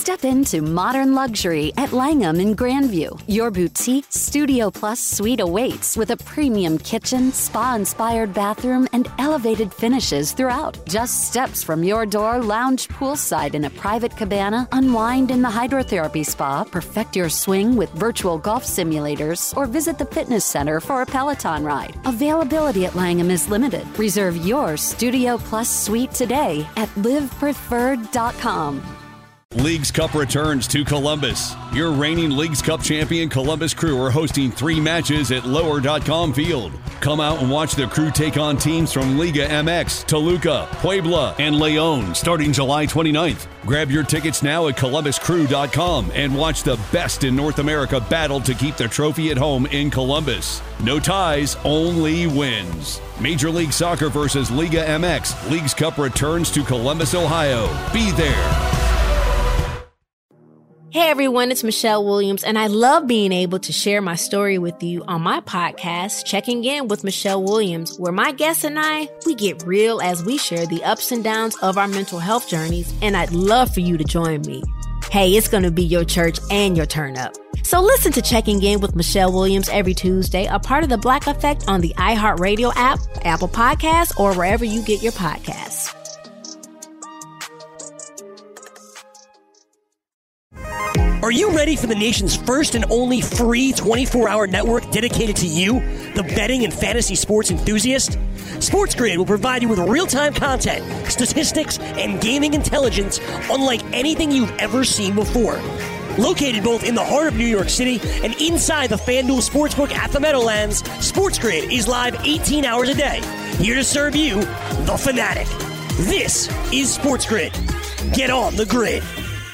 Step into modern luxury at Langham in Grandview. Your boutique Studio Plus suite awaits with a premium kitchen, spa-inspired bathroom, and elevated finishes throughout. Just steps from your door, lounge poolside in a private cabana, unwind in the hydrotherapy spa, perfect your swing with virtual golf simulators, or visit the fitness center for a Peloton ride. Availability at Langham is limited. Reserve your Studio Plus suite today at livepreferred.com. Leagues Cup returns to Columbus. Your reigning Leagues Cup champion Columbus Crew are hosting 3 matches at Lower.com Field. Come out and watch the Crew take on teams from Liga MX, Toluca, Puebla, and León starting July 29th. Grab your tickets now at columbuscrew.com and watch the best in North America battle to keep the trophy at home in Columbus. No ties, only wins. Major League Soccer versus Liga MX. Leagues Cup returns to Columbus, Ohio. Be there. Hey everyone, it's Michelle Williams, and I love being able to share my story with you on my podcast, Checking In with Michelle Williams, where my guests and I, we get real as we share the ups and downs of our mental health journeys, and I'd love for you to join me. Hey, it's going to be your church and your turn up. So listen to Checking In with Michelle Williams every Tuesday, a part of the Black Effect on the iHeartRadio app, Apple Podcasts, or wherever you get your podcasts. Are you ready for the nation's first and only free 24-hour network dedicated to you, the betting and fantasy sports enthusiast? SportsGrid will provide you with real-time content, statistics, and gaming intelligence unlike anything you've ever seen before. Located both in the heart of New York City and inside the FanDuel Sportsbook at the Meadowlands, SportsGrid is live 18 hours a day, here to serve you, the fanatic. This is SportsGrid. Get on the grid.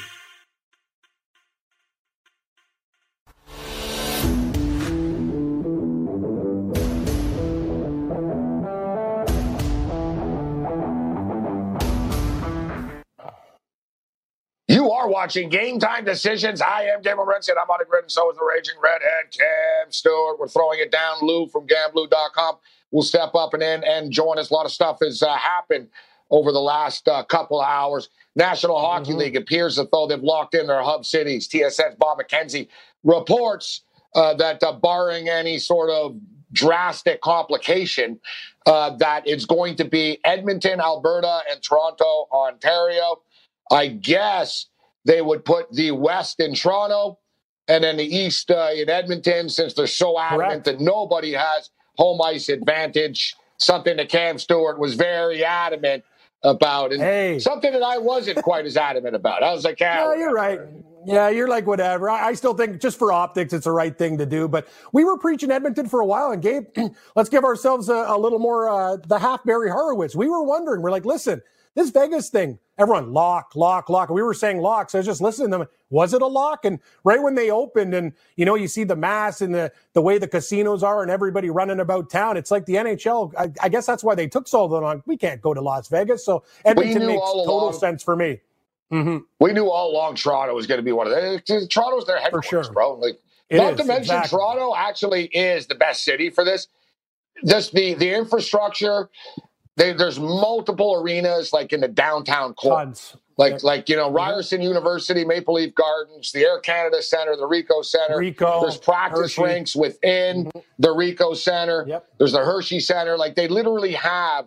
You are watching Game Time Decisions. I am Gabriel Renson. I'm on the grid, and so is the Raging Redhead, Cam Stewart. We're throwing it down. Lou from Gamblu.com will step up and join us. A lot of stuff has happened over the last couple of hours. National Hockey League appears as though they've locked in their hub cities. TSN's Bob McKenzie reports that barring any sort of drastic complication, that it's going to be Edmonton, Alberta, and Toronto, Ontario. I guess they would put the West in Toronto and then the East in Edmonton, since they're so adamant that nobody has home ice advantage, something that Cam Stewart was very adamant about, and something that I wasn't quite as adamant about. I was like, yeah, you're right. Yeah, you're like, whatever. I still think just for optics, it's the right thing to do. But we were preaching Edmonton for a while, and Gabe, let's give ourselves a little more the half Barry Horowitz. We were wondering, we're like, listen, this Vegas thing, everyone, lock. And we were saying lock, so I was just listening to them. Was it a lock? And right when they opened and, you see the mass and the way the casinos are and everybody running about town, it's like the NHL. I guess that's why they took so long. We can't go to Las Vegas. So Edmonton makes total sense for me. Mm-hmm. We knew all along Toronto was going to be one of them. Toronto's their headquarters, bro. Like, not to mention, Toronto actually is the best city for this. Just the infrastructure. There's multiple arenas like in the downtown core. Tons. Ryerson University, Maple Leaf Gardens, the Air Canada Center, the Ricoh Center. There's practice rinks within the Ricoh Center. Yep. There's the Hershey Center. Like, they literally have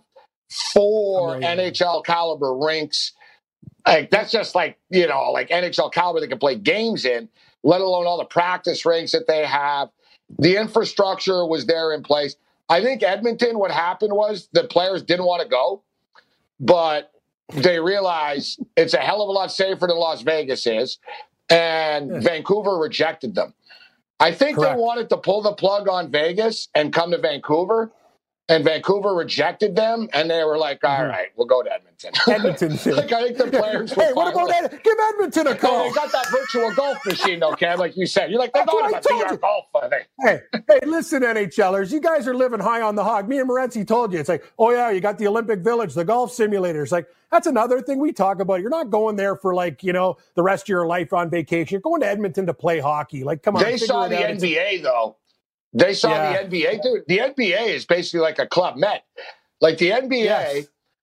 4 NHL caliber rinks. Like, that's just like NHL caliber they can play games in, let alone all the practice rinks that they have. The infrastructure was there in place. I think Edmonton, what happened was the players didn't want to go, but they realized it's a hell of a lot safer than Las Vegas is, and Vancouver rejected them. I think they wanted to pull the plug on Vegas and come to Vancouver, and Vancouver rejected them, and they were like, all right, we'll go to Edmonton. Edmonton. Like, I think the players were what about that? Give Edmonton a call. They got that virtual golf machine, though, Cam, like you said. You're like, they're going to VR golf. Hey, listen, NHLers, you guys are living high on the hog. Me and Morency told you. It's like, oh, yeah, you got the Olympic Village, the golf simulators. Like, that's another thing we talk about. You're not going there for, the rest of your life on vacation. You're going to Edmonton to play hockey. Like, come on. They saw the NBA, though. They saw the NBA. Dude, the NBA is basically like a Club Med. Like, the NBA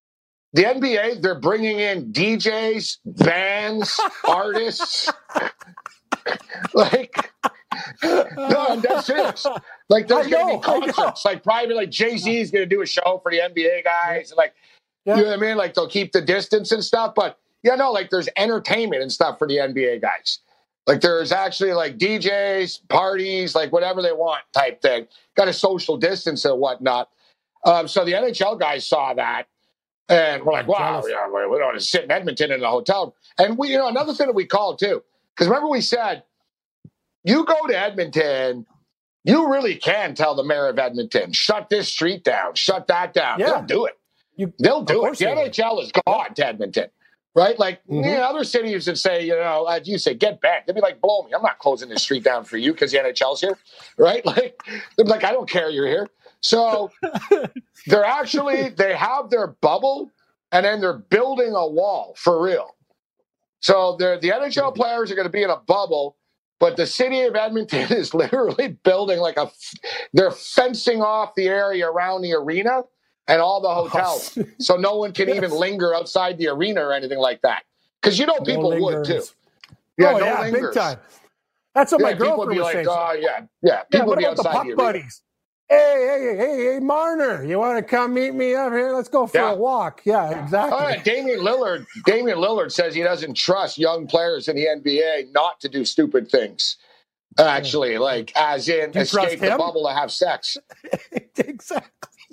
the NBA, they're bringing in DJs, bands, artists. Like, no, that's serious. Like, there's going to be concerts. Like, probably like Jay-Z is going to do a show for the NBA guys. Like, you know what I mean? Like, they'll keep the distance and stuff. But, like, there's entertainment and stuff for the NBA guys. Like, there's actually, like, DJs, parties, like, whatever they want type thing. Got a social distance and whatnot. So the NHL guys saw that. And we're like, wow, we don't want to sit in Edmonton in a hotel. And we, another thing that we called too, because remember we said, you go to Edmonton, you really can tell the mayor of Edmonton, shut this street down, shut that down. Yeah. They'll do it. They'll do it. The NHL is gone to Edmonton, right? Like other cities that say, as you say, get back. They'd be like, blow me. I'm not closing this street down for you because the NHL's here, right? Like, they'd be like, I don't care you're here. So they have their bubble and then they're building a wall for real. So the NHL players are going to be in a bubble, but the city of Edmonton is literally building they're fencing off the area around the arena and all the hotels. So no one can even linger outside the arena or anything like that. Because people would too. Yeah, big time. That's what my girlfriend was saying. People would be outside the puck the arena. Buddies. Hey, Marner, you want to come meet me up here? Let's go for a walk. Yeah, exactly. All right, Damian Lillard says he doesn't trust young players in the NBA not to do stupid things. Actually, like as in escape the bubble to have sex. Exactly.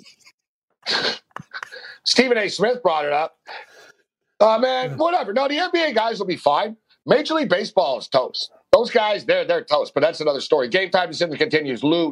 Stephen A. Smith brought it up. Man, whatever. No, the NBA guys will be fine. Major League Baseball is toast. Those guys, they're toast, but that's another story. Game Time Decision continues. Lou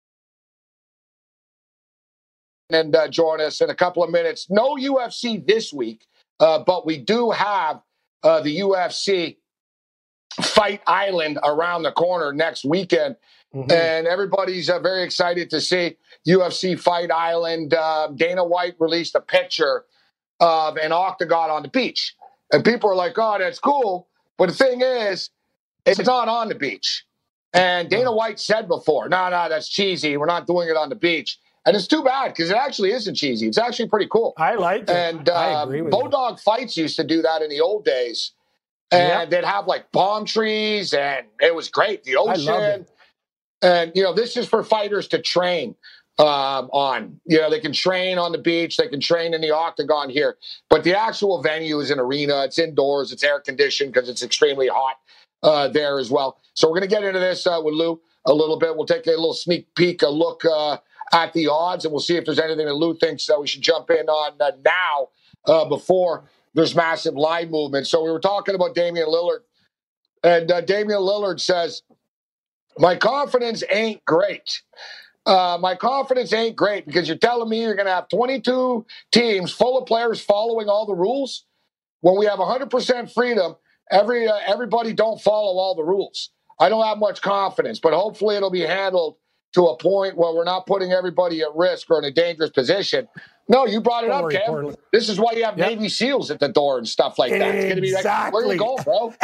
and join us in a couple of minutes. No UFC this week, but we do have the UFC Fight Island around the corner next weekend. And everybody's very excited to see UFC Fight Island. Dana White released a picture of an octagon on the beach. And people are like, oh, that's cool. But the thing is, it's not on the beach. And Dana White said before, no, that's cheesy. We're not doing it on the beach. And it's too bad because it actually isn't cheesy. It's actually pretty cool. I like it. And Bodog Fights used to do that in the old days. And they'd have like palm trees and it was great. The ocean. And, this is for fighters to train on. They can train on the beach. They can train in the octagon here. But the actual venue is an arena. It's indoors. It's air conditioned because it's extremely hot there as well. So we're going to get into this with Lou a little bit. We'll take a little sneak peek, a look at the odds, and we'll see if there's anything that Lou thinks we should jump in on now before there's massive line movement. So we were talking about Damian Lillard, and Damian Lillard says, my confidence ain't great. My confidence ain't great because you're telling me you're going to have 22 teams full of players following all the rules? When we have 100% freedom, everybody don't follow all the rules. I don't have much confidence, but hopefully it'll be handled to a point where we're not putting everybody at risk or in a dangerous position. No, you brought it up, Cam. This is why you have Navy SEALs at the door and stuff like that. It's going to be like, where are you going, bro?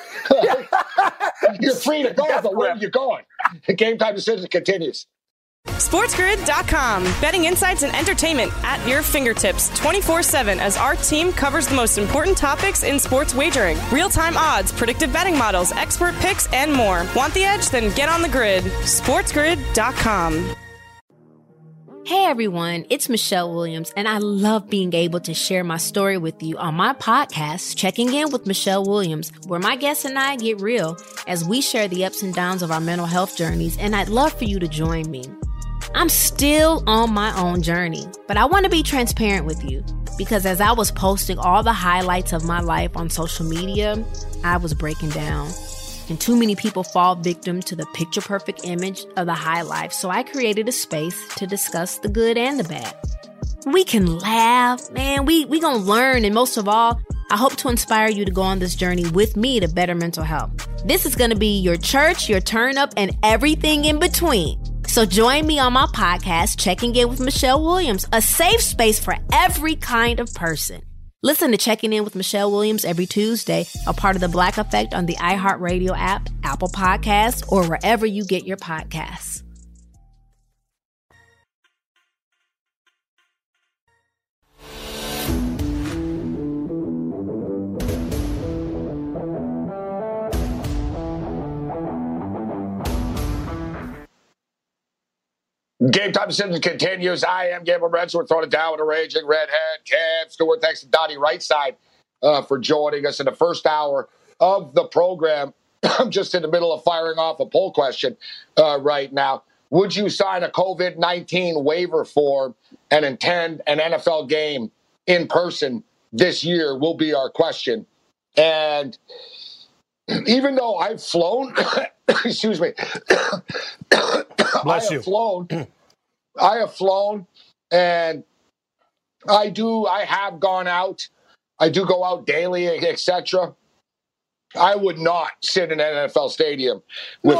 You're free to go, but where are you going? The Game Time Decision continues. SportsGrid.com. Betting insights and entertainment at your fingertips 24/7 as our team covers the most important topics in sports wagering. Real-time odds, predictive betting models, expert picks, and more. Want the edge? Then get on the grid. SportsGrid.com. Hey everyone, it's Michelle Williams, and I love being able to share my story with you on my podcast, Checking In with Michelle Williams, where my guests and I get real as we share the ups and downs of our mental health journeys, and I'd love for you to join me. I'm still on my own journey, but I want to be transparent with you because as I was posting all the highlights of my life on social media, I was breaking down. And too many people fall victim to the picture-perfect image of the high life, so I created a space to discuss the good and the bad. We can laugh, man, we gonna learn, and most of all, I hope to inspire you to go on this journey with me to better mental health. This is gonna be your church, your turn-up, and everything in between. So join me on my podcast, Checking In with Michelle Williams, a safe space for every kind of person. Listen to Checking In with Michelle Williams every Tuesday, a part of The Black Effect on the iHeartRadio app, Apple Podcasts, or wherever you get your podcasts. Game time decision continues. I am Gabriel Morency. We're throwing it down with a raging redhead. Cam Stewart, thanks to Donnie Rightside for joining us in the first hour of the program. I'm just in the middle of firing off a poll question right now. Would you sign a COVID-19 waiver form and attend an NFL game in person this year will be our question. And even though I've flown, excuse me, Bless you. I have flown, and I have gone out. I do go out daily, etc. I would not sit in an NFL stadium with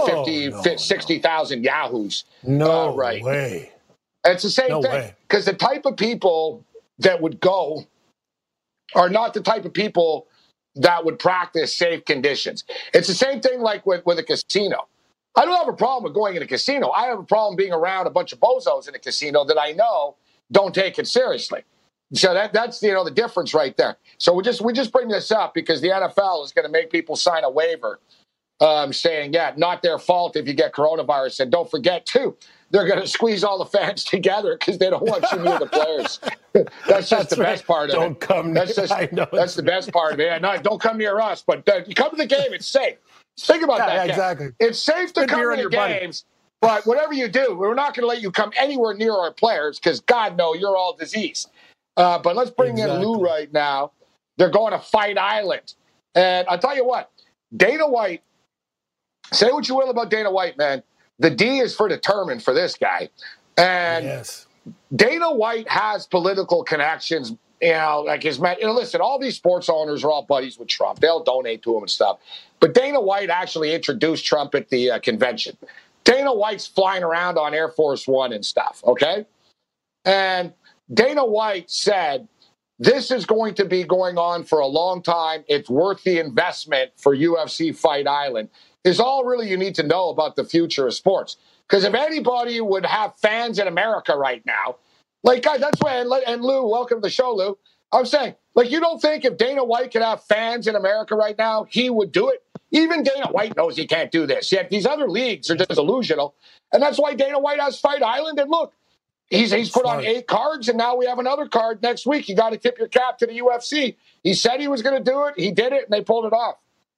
60,000 yahoos. No right. way. It's the same thing, because the type of people that would go are not the type of people that would practice safe conditions. It's the same thing like with a casino. I don't have a problem with going in a casino. I have a problem being around a bunch of bozos in a casino that I know don't take it seriously. So that's the difference right there. So we just bring this up because the NFL is going to make people sign a waiver saying, not their fault if you get coronavirus. And don't forget, too, they're going to squeeze all the fans together because they don't want you near the players. That's just the best part of it. Don't come that's the best part of it. No, don't come near us, but you come to the game, it's safe. Think about that. Exactly. It's safe to come to the games, but whatever you do, we're not going to let you come anywhere near our players because, God, no, you're all diseased. But let's bring in Lou right now. They're going to Fight Island. And I'll tell you what, Dana White, say what you will about Dana White, man. The D is for determined for this guy. And Dana White has political connections, like his man. Listen, all these sports owners are all buddies with Trump. They'll donate to him and stuff. But Dana White actually introduced Trump at the convention. Dana White's flying around on Air Force One and stuff, okay? And Dana White said, this is going to be going on for a long time. It's worth the investment for UFC Fight Island, is all really you need to know about the future of sports. Because if anybody would have fans in America right now, like, guys, that's why, and Lou, welcome to the show, Lou. I'm saying, like, you don't think if Dana White could have fans in America right now, he would do it? Even Dana White knows he can't do this. Yet these other leagues are just delusional. And that's why Dana White has Fight Island. And look, he's put on 8 cards, and now we have another card next week. You got to tip your cap to the UFC. He said he was going to do it. He did it, and they pulled it off.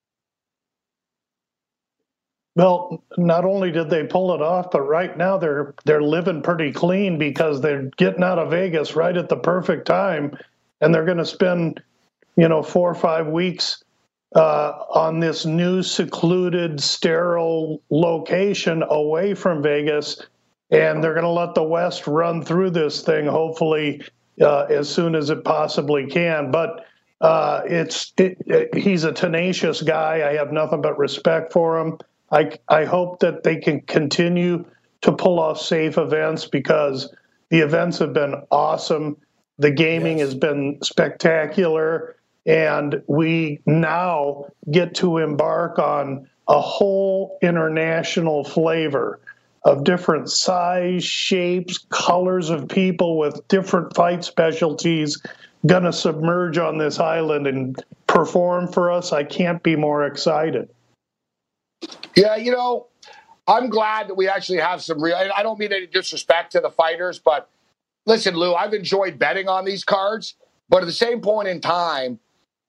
Well, not only did they pull it off, but right now they're living pretty clean because they're getting out of Vegas right at the perfect time, and they're going to spend, 4 or 5 weeks on this new secluded, sterile location away from Vegas, and they're going to let the West run through this thing, hopefully as soon as it possibly can. But he's a tenacious guy. I have nothing but respect for him. I hope that they can continue to pull off safe events because the events have been awesome. The gaming has been spectacular. And we now get to embark on a whole international flavor of different size, shapes, colors of people with different fight specialties going to submerge on this island and perform for us. I can't be more excited. Yeah, I'm glad that we actually have some real, I don't mean any disrespect to the fighters, but listen, Lou, I've enjoyed betting on these cards, but at the same point in time,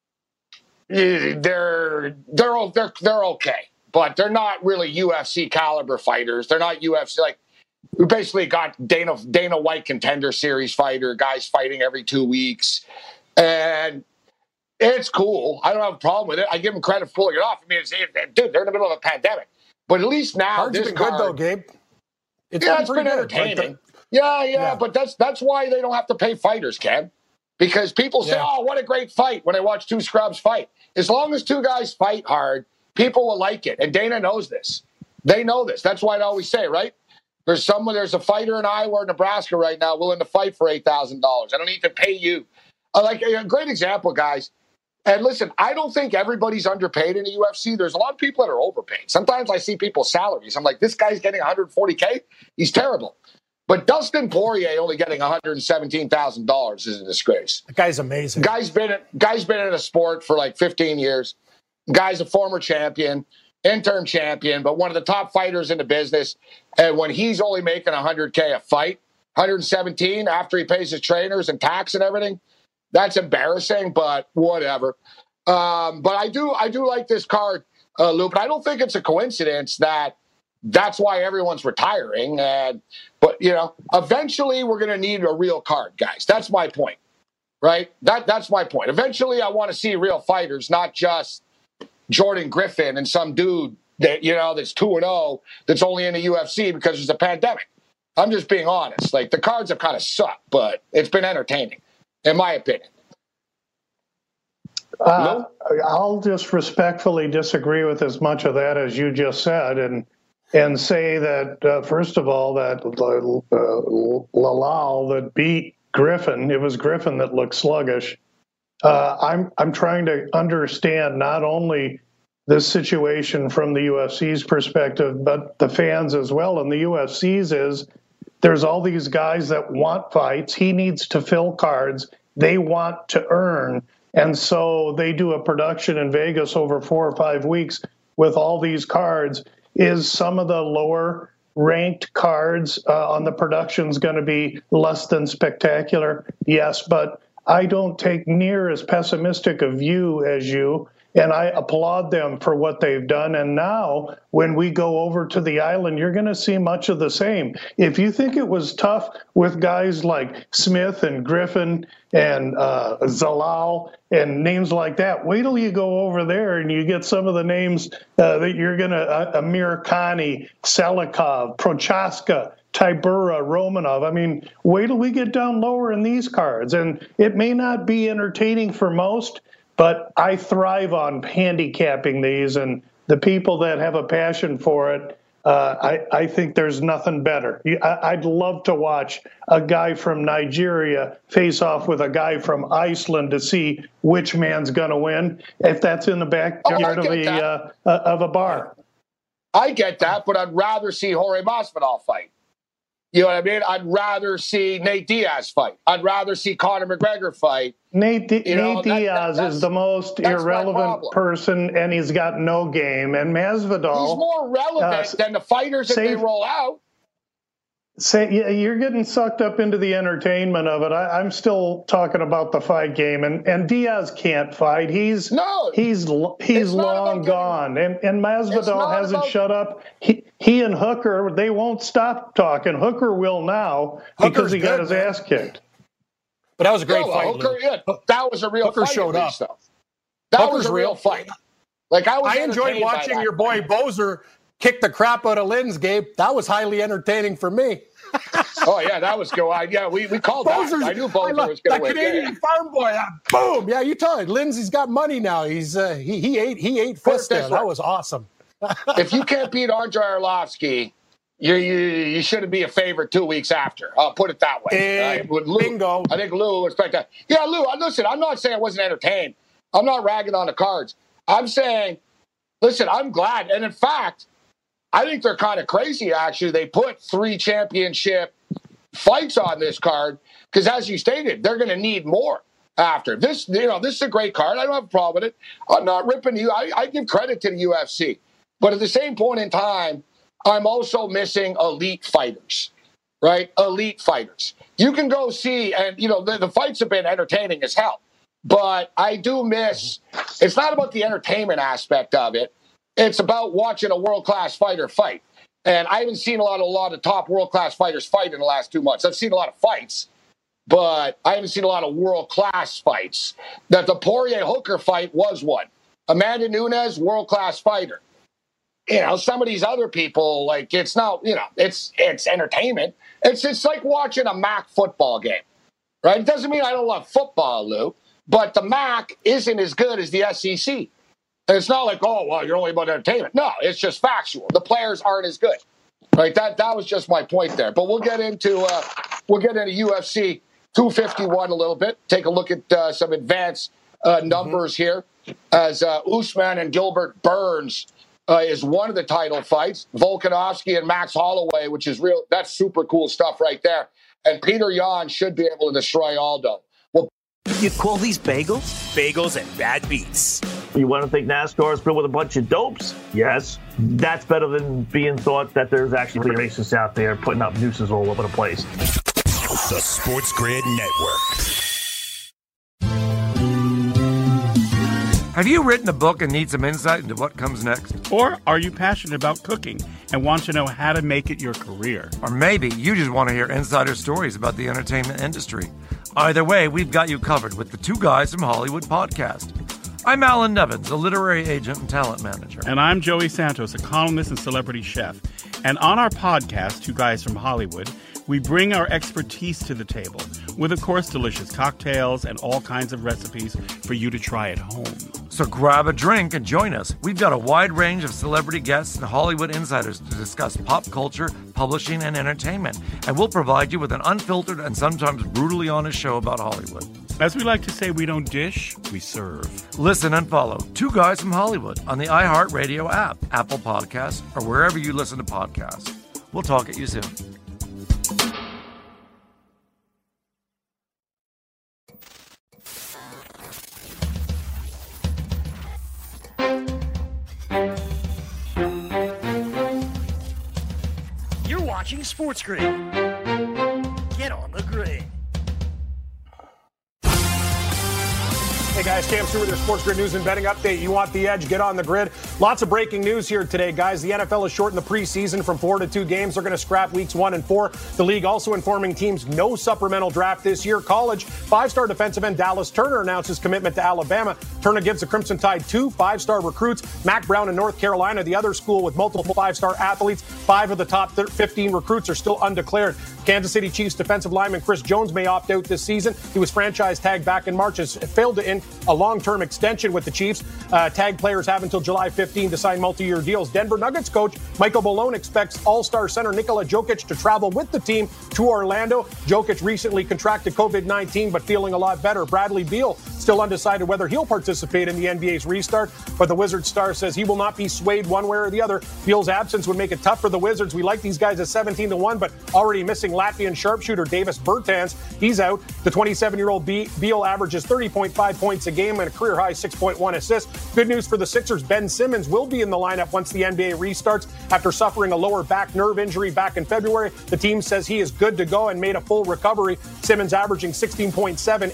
they're okay, but they're not really UFC caliber fighters. They're not UFC, like, we basically got Dana White Contender Series fighter, guys fighting every 2 weeks, and it's cool. I don't have a problem with it. I give them credit for pulling it off. I mean, dude, they're in the middle of a pandemic. But at least now Cards this been good, though, Gabe. It's been entertaining. Yeah, but that's why they don't have to pay fighters, Ken. Because people say, oh, what a great fight when they watch 2 scrubs fight. As long as 2 guys fight hard, people will like it. And Dana knows this. They know this. That's why I always say, right? There's a fighter in Iowa or Nebraska right now willing to fight for $8,000. I don't need to pay you. Like a great example, guys. And listen, I don't think everybody's underpaid in the UFC. There's a lot of people that are overpaid. Sometimes I see people's salaries. I'm like, this guy's getting $140K? He's terrible. But Dustin Poirier only getting $117,000 is a disgrace. That guy's amazing. Guy's been in a sport for like 15 years. Guy's a former champion. interim champion, but one of the top fighters in the business. And when he's only making $100K a fight, 117 after he pays his trainers and tax and everything, that's embarrassing, but whatever. But I do like this card, Lou, but I don't think it's a coincidence that that's why everyone's retiring. But, eventually we're going to need a real card, guys. That's my point, right? That's my point. Eventually I want to see real fighters, not just Jordan Griffin and some dude that, that's 2-0 that's only in the UFC because there's a pandemic. I'm just being honest. Like, the cards have kind of sucked, but it's been entertaining, in my opinion. I'll just respectfully disagree with as much of that as you just said, and say that first of all, that Lalal that beat Griffin, it was Griffin that looked sluggish. I'm trying to understand not only this situation from the UFC's perspective, but the fans as well. And the UFC's is there's all these guys that want fights. He needs to fill cards. They want to earn. And so they do a production in Vegas over 4 or 5 weeks with all these cards. Is some of the lower ranked cards on the productions going to be less than spectacular? Yes, but I don't take near as pessimistic a view as you, and I applaud them for what they've done. And now, when we go over to the island, you're going to see much of the same. If you think it was tough with guys like Smith and Griffin and Zalal and names like that, wait till you go over there and you get some of the names that you're going to, Amir Khani, Salikov, Prochaska, Tybura, Romanov. I mean, wait till we get down lower in these cards. And it may not be entertaining for most, but I thrive on handicapping these, and the people that have a passion for it, I think there's nothing better. I'd love to watch a guy from Nigeria face off with a guy from Iceland to see which man's going to win, if that's in the backyard of a bar. I get that, but I'd rather see Jorge Masvidal fight. You know what I mean? I'd rather see Nate Diaz fight. I'd rather see Conor McGregor fight. Nate Diaz is the most irrelevant person, and he's got no game. And Masvidal... He's more relevant than the fighters that they roll out. You're getting sucked up into the entertainment of it. I'm still talking about the fight game, and Diaz can't fight. He's long gone, and Masvidal hasn't shut up. He and Hooker, they won't stop talking. Hooker will now because he got his ass kicked. But that was a great fight. Hooker, that was a real Hooker fight. Showed up. That was a real fight. Like I enjoyed watching your boy Bozer kick the crap out of Linz, Gabe. That was highly entertaining for me. Oh, yeah, that was good. Yeah, we called Bozer's, that. I knew Bozer was going to win. The Canadian farm boy, boom. Yeah, you tell it. Lindsay's got money now. He ate fists there. That was awesome. If you can't beat Andrei Arlovsky, you shouldn't be a favorite 2 weeks after. I'll put it that way. Bingo. I think Lou would expect that. Yeah, Lou, listen, I'm not saying I wasn't entertained. I'm not ragging on the cards. I'm saying, listen, I'm glad. And in fact, I think they're kind of crazy, actually. They put 3 championship fights on this card because, as you stated, they're going to need more after. This is a great card. I don't have a problem with it. I'm not ripping you. I give credit to the UFC. But at the same point in time, I'm also missing elite fighters, right? Elite fighters. You can go see, and, the fights have been entertaining as hell. But I do miss, it's not about the entertainment aspect of it. It's about watching a world-class fighter fight. And I haven't seen a lot of top world-class fighters fight in the last 2 months. I've seen a lot of fights, but I haven't seen a lot of world-class fights. That the Poirier-Hooker fight was one. Amanda Nunes, world-class fighter. Some of these other people, like, it's not, it's entertainment. It's like watching a MAC football game, right? It doesn't mean I don't love football, Lou, but the MAC isn't as good as the SEC. And it's not like, oh, well, you're only about entertainment. No, it's just factual. The players aren't as good, right? That was just my point there. But we'll get into UFC 251 a little bit. Take a look at some advanced numbers here as Usman and Gilbert Burns is one of the title fights. Volkanovski and Max Holloway, which is real. That's super cool stuff right there. And Peter Yan should be able to destroy Aldo. You call these bagels? Bagels and bad beats. You want to think NASCAR is filled with a bunch of dopes? Yes. That's better than being thought that there's actually racists out there putting up nooses all over the place. The Sports Grid Network. Have you written a book and need some insight into what comes next? Or are you passionate about cooking and want to know how to make it your career? Or maybe you just want to hear insider stories about the entertainment industry. Either way, we've got you covered with the Two Guys from Hollywood podcast. I'm Alan Nevins, a literary agent and talent manager. And I'm Joey Santos, a columnist and celebrity chef. And on our podcast, Two Guys from Hollywood, we bring our expertise to the table with, of course, delicious cocktails and all kinds of recipes for you to try at home. So grab a drink and join us. We've got a wide range of celebrity guests and Hollywood insiders to discuss pop culture, publishing, and entertainment. And we'll provide you with an unfiltered and sometimes brutally honest show about Hollywood. As we like to say, we don't dish, we serve. Listen and follow Two Guys from Hollywood on the iHeartRadio app, Apple Podcasts, or wherever you listen to podcasts. We'll talk at you soon. You're watching Sports Grid. Get on the grid. Hey guys, Cam Stewart with your Sports Grid News and Betting Update. You want the edge, get on the grid. Lots of breaking news here today, guys. The NFL has shortened the preseason from 4 to 2 games. They're going to scrap weeks 1 and 4. The league also informing teams no supplemental draft this year. College, 5-star defensive end Dallas Turner announces commitment to Alabama. Turner gives the Crimson Tide 2 5-star recruits. Mack Brown in North Carolina, the other school with multiple 5-star athletes. 5 of the top 15 recruits are still undeclared. Kansas City Chiefs defensive lineman Chris Jones may opt out this season. He was franchise tagged back in March, has failed to end a long-term extension with the Chiefs. Tag players have until July 15 to sign multi-year deals. Denver Nuggets coach Michael Malone expects all-star center Nikola Jokic to travel with the team to Orlando. Jokic recently contracted COVID-19, but feeling a lot better. Bradley Beal still undecided whether he'll participate in the NBA's restart, but the Wizards star says he will not be swayed one way or the other. Beal's absence would make it tough for the Wizards. We like these guys at 17-1, but already missing Latvian sharpshooter Davis Bertans. He's out. The 27-year-old Beal averages 30.5 points a game and a career-high 6.1 assists. Good news for the Sixers. Ben Simmons will be in the lineup once the NBA restarts after suffering a lower back nerve injury back in February. The team says he is good to go and made a full recovery. Simmons averaging 16.7,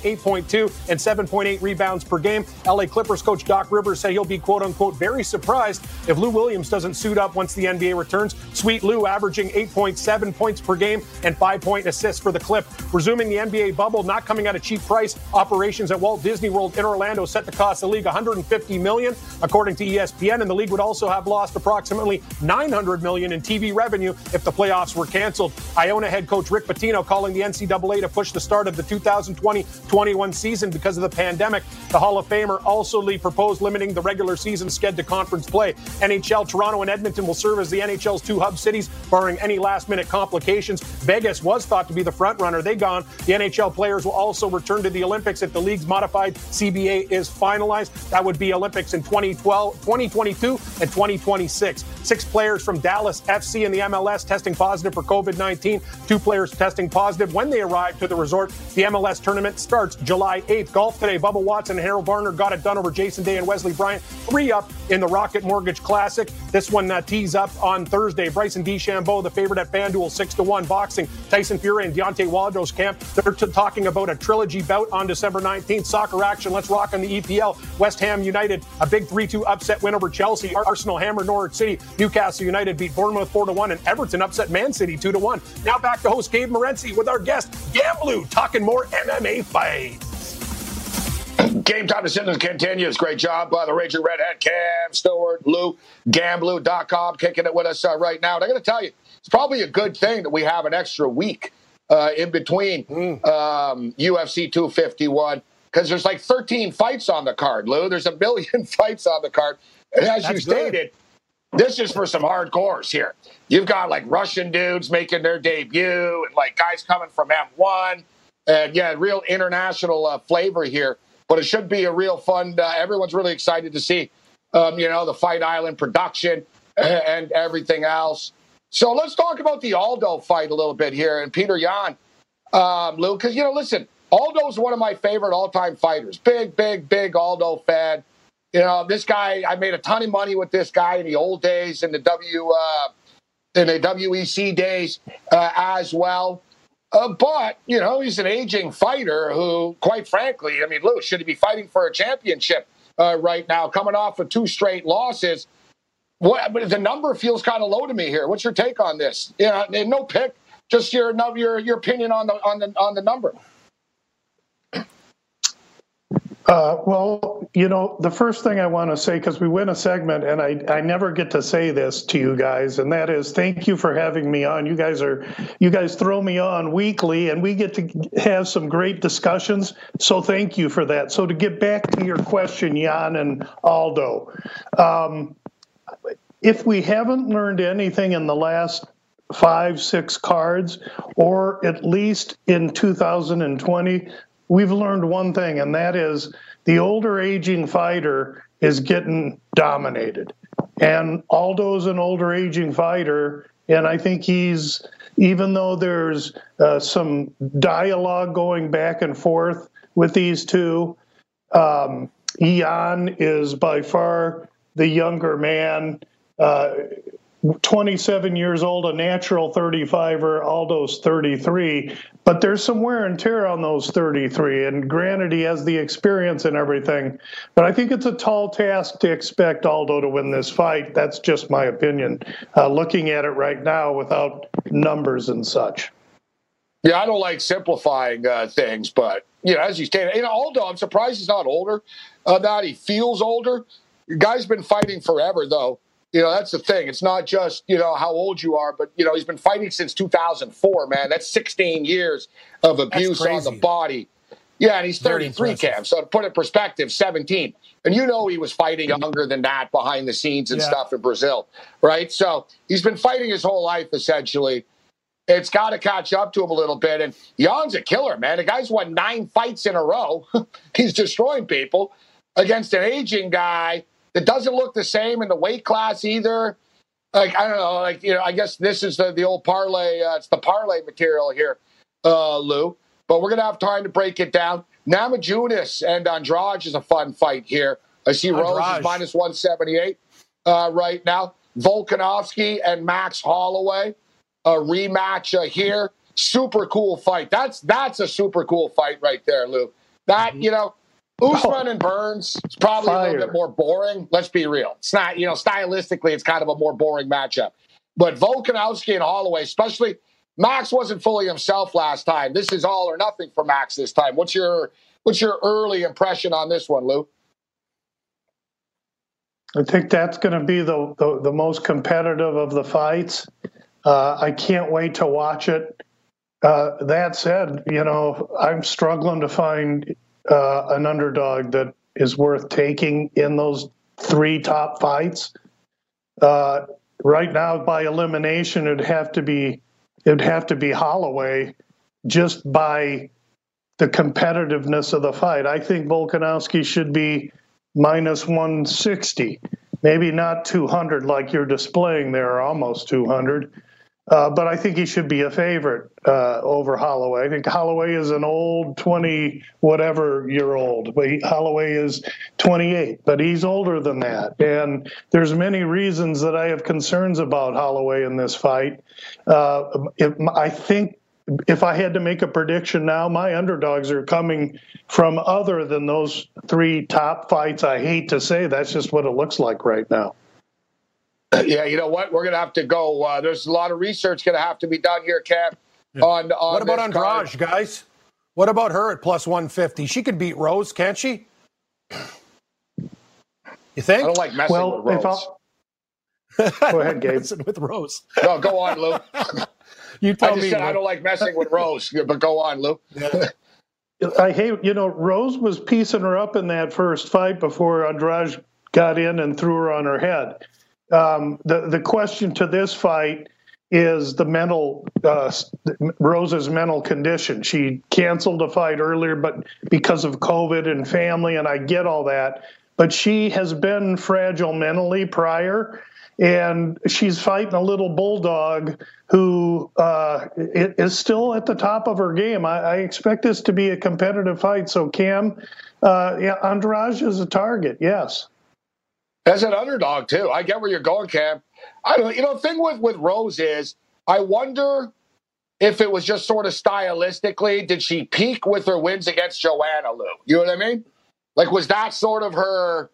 8.2, and 7.8 rebounds per game. LA Clippers coach Doc Rivers said he'll be, quote-unquote, very surprised if Lou Williams doesn't suit up once the NBA returns. Sweet Lou averaging 8.7 points per game and 5-point assists for the Clip. Resuming the NBA bubble, not coming at a cheap price. Operations at Walt Disney World in Orlando set to cost the league $150 million, according to ESPN, and the league would also have lost approximately $900 million in TV revenue if the playoffs were canceled. Iona head coach Rick Pitino calling the NCAA to push the start of the 2020-21 season because of the pandemic. The Hall of Famer also proposed limiting the regular season sked to conference play. NHL, Toronto, and Edmonton will serve as the NHL's 2 hub cities, barring any last-minute complications. Vegas was thought to be the front runner. They gone. The NHL players will also return to the Olympics if the league's modified CBA is finalized. That would be Olympics in 2012, 2022, and 2026. 6 players from Dallas FC and the MLS testing positive for COVID-19. 2 players testing positive when they arrived to the resort. The MLS tournament starts July 8th. Golf today. Bubba Watson and Harold Varner got it done over Jason Day and Wesley Bryant. 3 up in the Rocket Mortgage Classic. This one tees up on Thursday. Bryson DeChambeau, the favorite at FanDuel, 6-1. Boxing, Tyson Fury and Deontay Wilder's camp. They're talking about a trilogy bout on December 19th. Soccer action. Let's rock on the EPL. West Ham United, a big 3-2 upset win over Chelsea. Arsenal hammered Norwich City. Newcastle United beat Bournemouth 4-1, and Everton upset Man City 2-1. Now back to host Gabe Morency with our guest, Gamblu, talking more MMA fights. Game time decisions continues. Great job by the Raging Redhead, Cam Stewart, Lou, Gamblu.com, kicking it with us right now. And I got to tell you, it's probably a good thing that we have an extra week in between UFC 251, because there's like 13 fights on the card, Lou. There's 1 million fights on the card. And as you stated, this is for some hardcores here. You've got like Russian dudes making their debut and like guys coming from M1. And yeah, real international flavor here. But it should be a real fun. Everyone's really excited to see, the Fight Island production and everything else. So let's talk about the Aldo fight a little bit here. And Peter Yan, Lou, because, listen, Aldo's one of my favorite all-time fighters. Big Aldo fan. You know, this guy, I made a ton of money with this guy in the old days, in the WEC days as well. But, you know, he's an aging fighter who, quite frankly, I mean, Lou, should he be fighting for a championship right now, coming off of 2 straight losses? But the number feels kind of low to me here. What's your take on this? Yeah, no pick, just your opinion on the number. Well, you know, the first thing I want to say, because we win a segment, and I never get to say this to you guys, and that is thank you for having me on. You guys throw me on weekly, and we get to have some great discussions. So thank you for that. So to get back to your question, Jan and Aldo, if we haven't learned anything in the last 5-6 cards, or at least in 2020, we've learned one thing, and that is the older aging fighter is getting dominated. And Aldo's an older aging fighter, and I think he's, even though there's some dialogue going back and forth with these two, Jan is by far the younger man, 27 years old, a natural 35er, Aldo's 33, but there's some wear and tear on those 33, and granted he has the experience and everything, but I think it's a tall task to expect Aldo to win this fight. That's just my opinion, looking at it right now without numbers and such. Yeah, I don't like simplifying things, but, you know, as you stated, you know, Aldo, I'm surprised he's not older, that he feels older. The guy's been fighting forever, though. You know, that's the thing. It's not just, you know, how old you are, but, you know, he's been fighting since 2004, man. That's 16 years of abuse on the body. Yeah, and he's 33, Cam. So to put it in perspective, 17. And you know he was fighting younger than that behind the scenes and stuff in Brazil, right? So he's been fighting his whole life, essentially. It's got to catch up to him a little bit. And Jan's a killer, man. The guy's won 9 fights in a row. He's destroying people against an aging guy that doesn't look the same in the weight class either. Like, I don't know, like, you know, I guess this is the old parlay. It's the parlay material here, Lou. But we're going to have time to break it down. Namajunas and Andrade is a fun fight here. I see Rose is minus 178 right now. Volkanovski and Max Holloway, a rematch here. Super cool fight. That's a super cool fight right there, Lou. That, you know, Usman and Burns is probably a little bit more boring. Let's be real. It's not, you know, stylistically, it's kind of a more boring matchup. But Volkanovski and Holloway, especially, Max wasn't fully himself last time. This is all or nothing for Max this time. What's your early impression on this one, Lou? I think that's going to be the most competitive of the fights. I can't wait to watch it. That said, you know, I'm struggling to find an underdog that is worth taking in those 3 top fights. Right now, by elimination, it'd have to be Holloway, just by the competitiveness of the fight. I think Volkanovski should be minus 160, maybe not 200 like you're displaying there, almost 200. But I think he should be a favorite over Holloway. I think Holloway is an old 20-whatever-year-old. Holloway is 28, but he's older than that. And there's many reasons that I have concerns about Holloway in this fight. I think if I had to make a prediction now, my underdogs are coming from other than those 3 top fights. I hate to say that's just what it looks like right now. Yeah, you know what? We're going to have to go. There's a lot of research going to have to be done here, Cam. Yeah. On what about Andrade, guys? What about her at plus 150? She could beat Rose, can't she? You think? I don't like messing with Rose. Go ahead, Gabe. Messing with Rose. No, go on, Lou. You tell I just me, said I don't like messing with Rose, but go on, Lou. Yeah. I hate, you know, Rose was piecing her up in that first fight before Andrade got in and threw her on her head. The question to this fight is the mental, Rose's mental condition. She canceled the fight earlier, but because of COVID and family, and I get all that, but she has been fragile mentally prior, and she's fighting a little bulldog who is still at the top of her game. I expect this to be a competitive fight. So, Cam, Andrade is a target, yes. As an underdog, too. I get where you're going, Cam. I don't. The thing with Rose is, I wonder if it was just sort of stylistically, did she peak with her wins against Joanna, Lou? You know what I mean? Like, was that sort of her,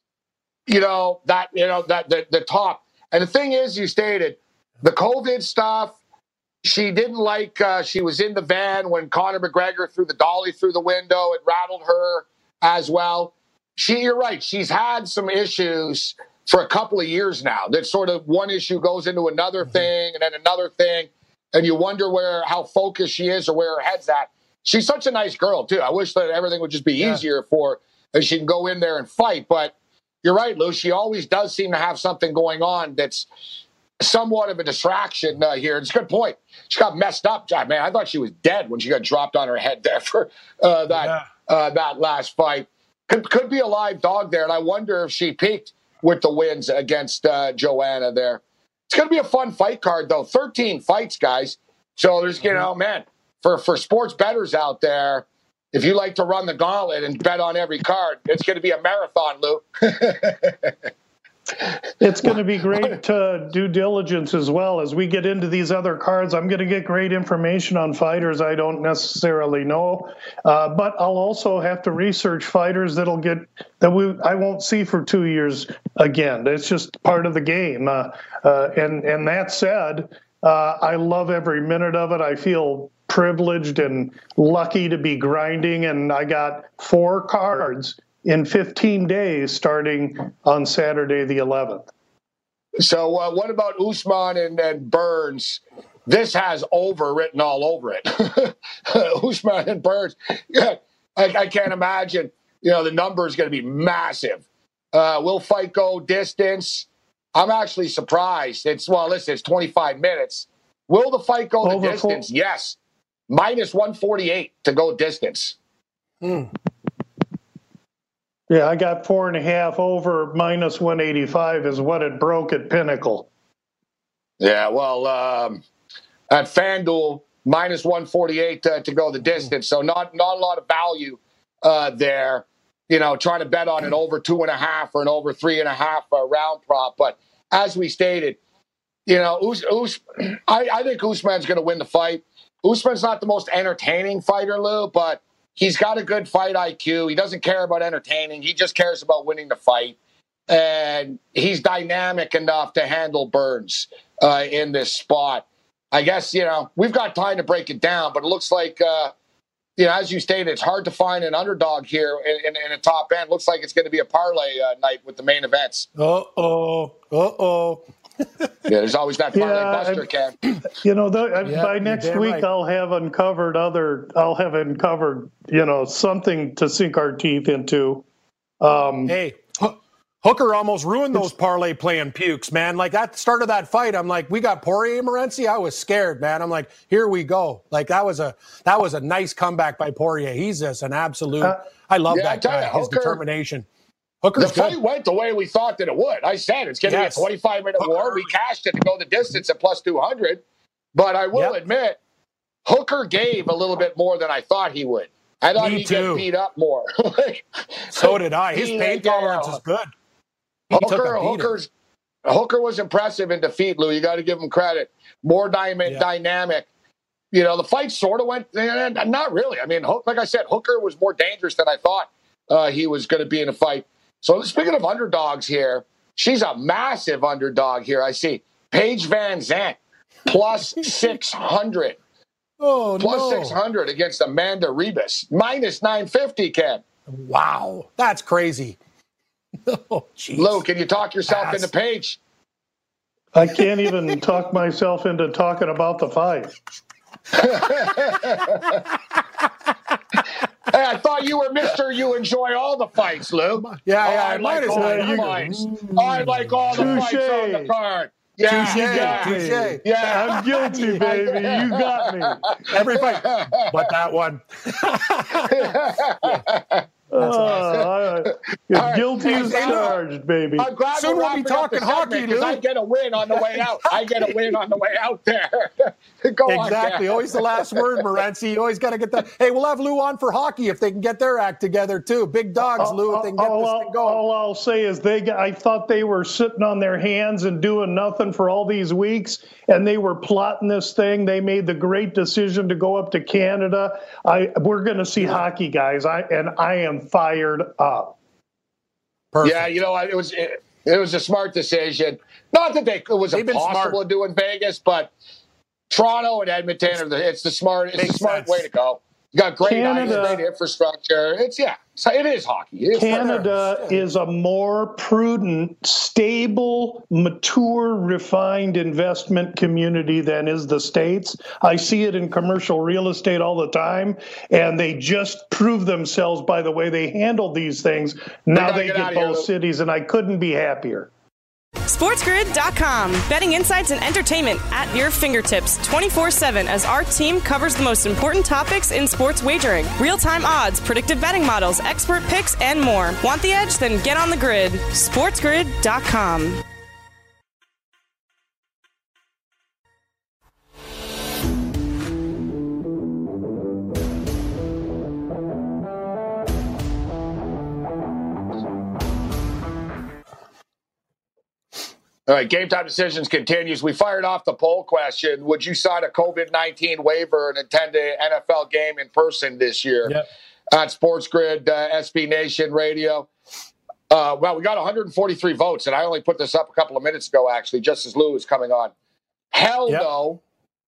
the top? And the thing is, you stated, the COVID stuff, she didn't like, she was in the van when Conor McGregor threw the dolly through the window. It rattled her as well. You're right. She's had some issues for a couple of years now. That sort of one issue goes into another thing and then another thing. And you wonder how focused she is or where her head's at. She's such a nice girl, too. I wish that everything would just be easier for her and she can go in there and fight. But you're right, Lou. She always does seem to have something going on that's somewhat of a distraction here. It's a good point. She got messed up, Jack, man. I thought she was dead when she got dropped on her head there for that last fight. Could be a live dog there, and I wonder if she peaked with the wins against Joanna there. It's going to be a fun fight card, though. 13 fights, guys. So there's, man, for sports bettors out there, if you like to run the gauntlet and bet on every card, it's going to be a marathon, Lou. It's going to be great due diligence as well. As we get into these other cards, I'm going to get great information on fighters I don't necessarily know. But I'll also have to research fighters I won't see for 2 years again. It's just part of the game. And that said, I love every minute of it. I feel privileged and lucky to be grinding, and I got 4 cards in 15 days starting on Saturday the 11th. So what about Usman and Burns? This has over written all over it. Usman and Burns. I can't imagine, the number is going to be massive. Will fight go distance? I'm actually surprised. It's 25 minutes. Will the fight go the distance? Yes. Minus 148 to go distance. Yeah, I got 4.5 over minus 185 is what it broke at Pinnacle. Yeah, well, at FanDuel, minus 148 to go the distance. So not a lot of value there, trying to bet on an over 2.5 or an over 3.5 round prop. But as we stated, I think Usman's going to win the fight. Usman's not the most entertaining fighter, Lou, but he's got a good fight IQ. He doesn't care about entertaining. He just cares about winning the fight. And he's dynamic enough to handle Burns in this spot. I guess, we've got time to break it down, but it looks like, as you stated, it's hard to find an underdog here in a top end. Looks like it's going to be a parlay night with the main events. Uh-oh. Yeah, there's always that parlay buster, Cam. By next week, right. I'll have uncovered, something to sink our teeth into. Hey, Hooker almost ruined those parlay playing pukes, man. Like, at the start of that fight, I'm like, we got Poirier Morency. I was scared, man. I'm like, here we go. Like, that was a nice comeback by Poirier. He's just an absolute. I love that guy. His determination. Hooker's the fight went the way we thought that it would. I said it's going to be a 25-minute war. We cashed it to go the distance at plus 200. But I will admit, Hooker gave a little bit more than I thought he would. I thought he'd get beat up more. So did I. His pain tolerance is good. Hooker was impressive in defeat, Lou. You got to give him credit. More dynamic. The fight sort of went, not really. I mean, like I said, Hooker was more dangerous than I thought he was going to be in a fight. So speaking of underdogs here, she's a massive underdog here. I see Paige Van Zandt plus 600. Plus 600 against Amanda Ribas. Minus 950, Ken. Wow. That's crazy. Lou, can you talk yourself into Paige? I can't even talk myself into talking about the fight. Hey, I thought you were Mr. You enjoy all the fights, Lou. I like all the fights. I like all the fights on the card. Touché. Yeah, I'm guilty, baby. You got me. Every fight, but that one. You're guilty as charged, baby. I'm glad Soon we'll be talking hockey, because I get a win on the way out. I get a win on the way out there. Go on, exactly. Always the last word, Morency. You always got to get that. Hey, we'll have Lou on for hockey if they can get their act together, too. Big dogs, Lou, if they can get this thing going. All I'll say is I thought they were sitting on their hands and doing nothing for all these weeks, and they were plotting this thing. They made the great decision to go up to Canada. We're going to see hockey, guys, I am fired up. Perfect. Yeah, you know, it was a smart decision. Not that it was impossible to do in Vegas, but Toronto and Edmonton it's the smart way to go. You got great infrastructure. It is hockey. Canada is a more prudent, stable, mature, refined investment community than is the States. I see it in commercial real estate all the time, and they just prove themselves by the way they handle these things. Now they get both cities, and I couldn't be happier. SportsGrid.com. Betting insights and entertainment at your fingertips 24/7 as our team covers the most important topics in sports wagering. Real-time odds, predictive betting models, expert picks, and more. Want the edge? Then get on the grid. SportsGrid.com. All right, Game Time Decisions continues. We fired off the poll question. Would you sign a COVID-19 waiver and attend an NFL game in person this year? Yep. On Sports Grid, SB Nation Radio. Well, we got 143 votes, and I only put this up a couple of minutes ago, actually, just as Lou was coming on. Hell no,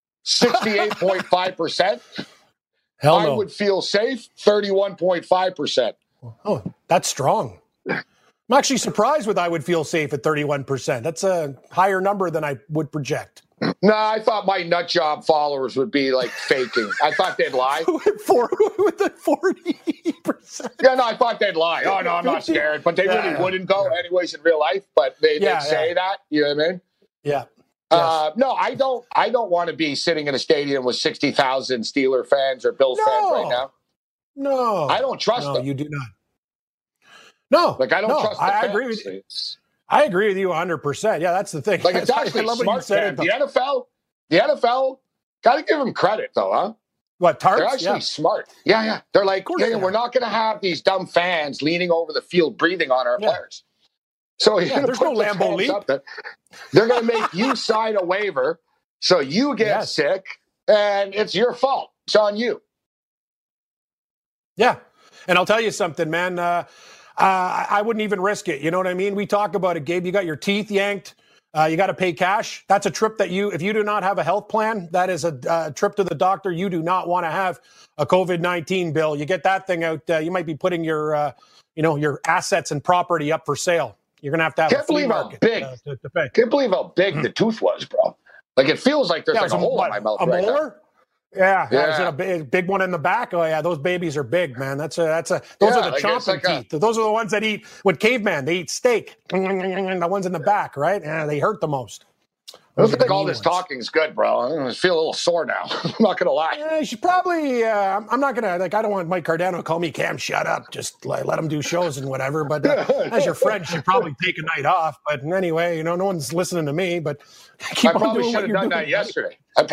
68.5%. Hell I no. would feel safe, 31.5%. Oh, that's strong. I'm actually surprised with I would feel safe at 31%. That's a higher number than I would project. No, I thought my nut job followers would be like faking. I thought they'd lie. With the 40%. Yeah, no, I thought they'd lie. Oh, no, I'm not scared. But they really wouldn't go anyways in real life. But they'd say that. You know what I mean? Yeah. No, I don't want to be sitting in a stadium with 60,000 Steeler fans or Bills fans right now. No. I don't trust them. No, you do not. No. Like, I don't trust the fans. I agree with you. I agree with you 100%. Yeah, that's the thing. Like, it's actually smart, man. The NFL, got to give them credit, though, huh? What, Tarps? They're actually smart. Yeah. They're like, we're not going to have these dumb fans leaning over the field breathing on our players. So there's no Lambeau Leap. They're going to make you sign a waiver so you get sick, and it's your fault. It's on you. Yeah. And I'll tell you something, man. I wouldn't even risk it. You know what I mean? We talk about it, Gabe. You got your teeth yanked. You got to pay cash. That's a trip that if you do not have a health plan, that is a trip to the doctor. You do not want to have a COVID-19 bill. You get that thing out. You might be putting your assets and property up for sale. You're going to have a flea market to pay. Can't believe how big the tooth was, bro. Like, it feels like there's like a hole in my mouth right now. Yeah. Is it a big one in the back? Oh yeah, those babies are big, man. Those are the chomping teeth. Those are the ones that eat with caveman. They eat steak. The ones in the back, right? Yeah, they hurt the most. I don't think all this talking's good, bro. I feel a little sore now. I'm not gonna lie. Yeah, you should probably. I'm not gonna I don't want Mike Cardano to call me Cam. Shut up. Just let him do shows and whatever. But as your friend, you should probably take a night off. But anyway, no one's listening to me. But I probably should have done that yesterday.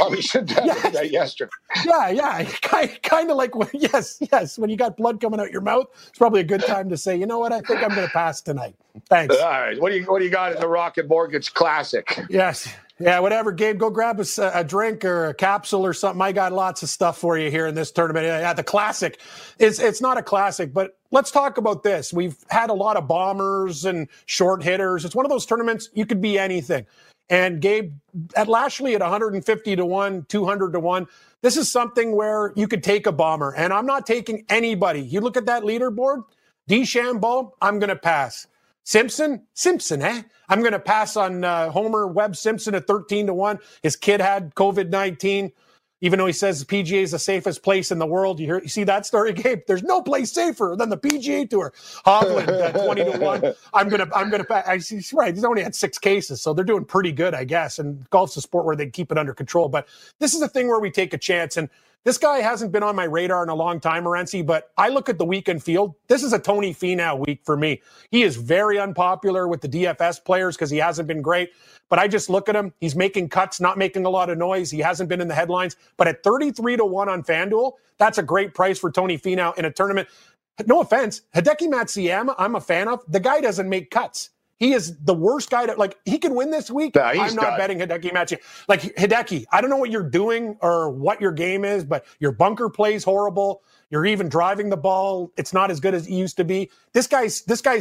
Yeah. Kind of like yes. When you got blood coming out your mouth, it's probably a good time to say, you know what? I think I'm going to pass tonight. Thanks. All right. What do you got in the Rocket Mortgage Classic? Yes. Yeah, whatever, Gabe. Go grab a drink or a capsule or something. I got lots of stuff for you here in this tournament. Yeah, the Classic. It's not a classic, but let's talk about this. We've had a lot of bombers and short hitters. It's one of those tournaments, you could be anything. And Gabe, at Lashley at 150 to 1, 200 to 1, this is something where you could take a bomber. And I'm not taking anybody. You look at that leaderboard, DeChambeau, I'm going to pass. Simpson, I'm going to pass on Homer Webb Simpson at 13 to 1. His kid had COVID-19. Even though he says the PGA is the safest place in the world, you see that story, Gabe? There's no place safer than the PGA Tour. Hovland 20 to 1. I'm gonna. I see. Right, he's only had 6 cases, so they're doing pretty good, I guess. And golf's a sport where they keep it under control. But this is a thing where we take a chance. And This guy hasn't been on my radar in a long time, Morency, but I look at the weekend field. This is a Tony Finau week for me. He is very unpopular with the DFS players because he hasn't been great. But I just look at him. He's making cuts, not making a lot of noise. He hasn't been in the headlines. But at 33-1 on FanDuel, that's a great price for Tony Finau in a tournament. No offense, Hideki Matsuyama, I'm a fan of. The guy doesn't make cuts. He is the worst guy he can win this week. Yeah, I'm not betting Hideki Matsuyama. Like, Hideki, I don't know what you're doing or what your game is, but your bunker plays horrible. You're even driving the ball. It's not as good as it used to be. This guy's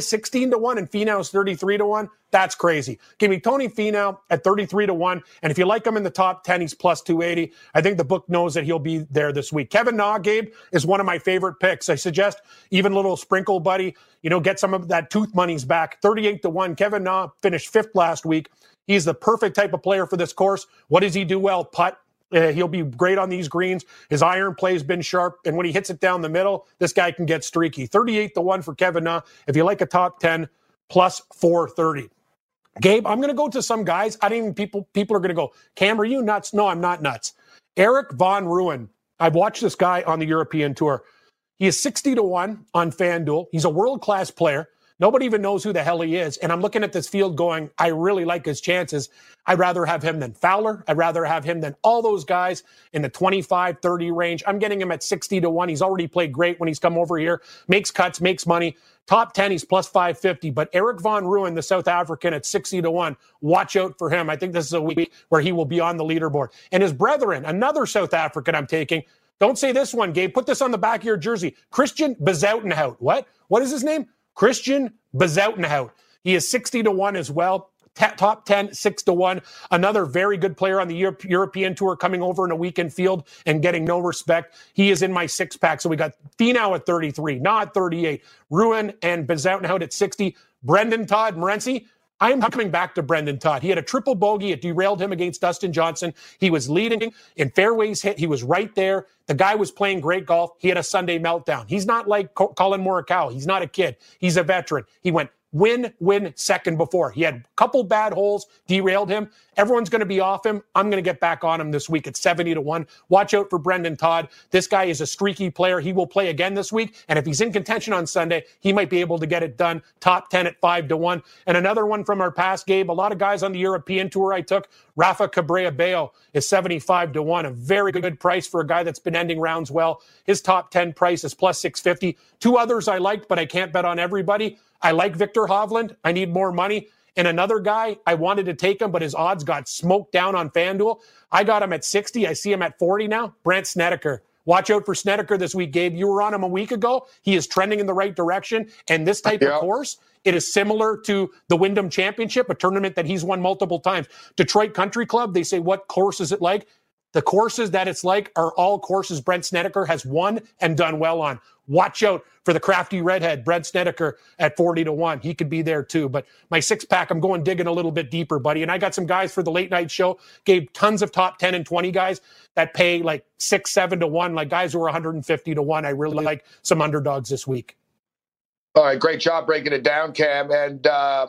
16-1 and Finau's 33-1. That's crazy. Give me Tony Finau at 33-1. And if you like him in the top 10, he's plus 280. I think the book knows that he'll be there this week. Kevin Na, Gabe, is one of my favorite picks. I suggest even a little sprinkle, buddy. Get some of that tooth monies back. 38-1. Kevin Na finished 5th last week. He's the perfect type of player for this course. What does he do well? Putt. He'll be great on these greens. His iron play has been sharp. And when he hits it down the middle, this guy can get streaky. 38-1 for Kevin Na. If you like a top 10, plus 430. Gabe, I'm going to go to some guys. I don't even people are going to go, Cam, are you nuts? No, I'm not nuts. Erik van Rooyen. I've watched this guy on the European Tour. He is 60-1 on FanDuel. He's a world-class player. Nobody even knows who the hell he is. And I'm looking at this field going, I really like his chances. I'd rather have him than Fowler. I'd rather have him than all those guys in the 25-30 range. I'm getting him at 60-1. He's already played great when he's come over here. Makes cuts, makes money. Top 10, he's plus 550. But Erik van Rooyen, the South African, at 60-1. Watch out for him. I think this is a week where he will be on the leaderboard. And his brethren, another South African I'm taking. Don't say this one, Gabe. Put this on the back of your jersey. Christian Bezuidenhout. What? What is his name? Christian Bezuidenhout. He is 60-1 as well. Top 10, 6-1. Another very good player on the European Tour coming over in a weekend field and getting no respect. He is in my 6-pack. So we got Finau at 33, not 38. Rooyen and Bezuidenhout at 60. Brendan Todd, Morency. I'm coming back to Brendan Todd. He had a triple bogey. It derailed him against Dustin Johnson. He was leading in fairways hit. He was right there. The guy was playing great golf. He had a Sunday meltdown. He's not like Colin Morikawa. He's not a kid. He's a veteran. He went win second before. He had a couple bad holes, derailed him. Everyone's going to be off him. I'm going to get back on him this week at 70-1. Watch out for Brendan Todd. This guy is a streaky player. He will play again this week. And if he's in contention on Sunday, he might be able to get it done. Top 10 at 5-1. And another one from our past, Gabe, a lot of guys on the European Tour I took. Rafa Cabrera-Bello is 75-1. A very good price for a guy that's been ending rounds well. His top 10 price is plus 650. Two others I liked, but I can't bet on everybody. I like Victor Hovland. I need more money. And another guy, I wanted to take him, but his odds got smoked down on FanDuel. I got him at 60. I see him at 40 now. Brant Snedeker. Watch out for Snedeker this week, Gabe. You were on him a week ago. He is trending in the right direction. And this type of course, it is similar to the Wyndham Championship, a tournament that he's won multiple times. Detroit Country Club, they say, what course is it like? The courses that it's like are all courses Brent Snedeker has won and done well on. Watch out for the crafty redhead, Brent Snedeker, at 40-1. He could be there too. But my 6-pack, I'm going digging a little bit deeper, buddy. And I got some guys for the late night show. Gave tons of top 10 and 20 guys that pay like 6-7-1, like guys who are 150-1. I really like some underdogs this week. All right, great job breaking it down, Cam. And, a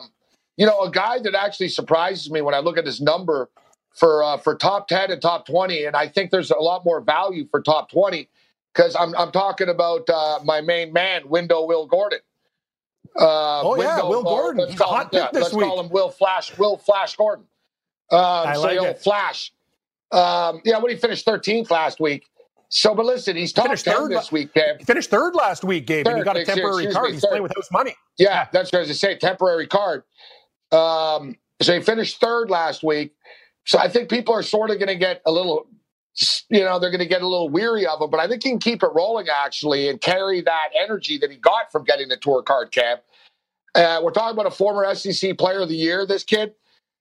guy that actually surprises me when I look at this number for top 10 and top 20, and I think there's a lot more value for top 20, because I'm talking about my main man, Will Gordon. Will Gordon. He's a hot pick this week. Let's call him Will Flash Gordon. I like it. Flash. What he finished 13th last week. So, but listen, he's top 10 this week, Cam. He finished third last week, Gabe, and he got a temporary card. He's playing with house money. Yeah, that's what I was going to say, temporary card. So he finished third last week. So I think people are sort of going to get a little, they're going to get a little weary of him. But I think he can keep it rolling, actually, and carry that energy that he got from getting the tour card, Cam. We're talking about a former SEC Player of the Year, this kid.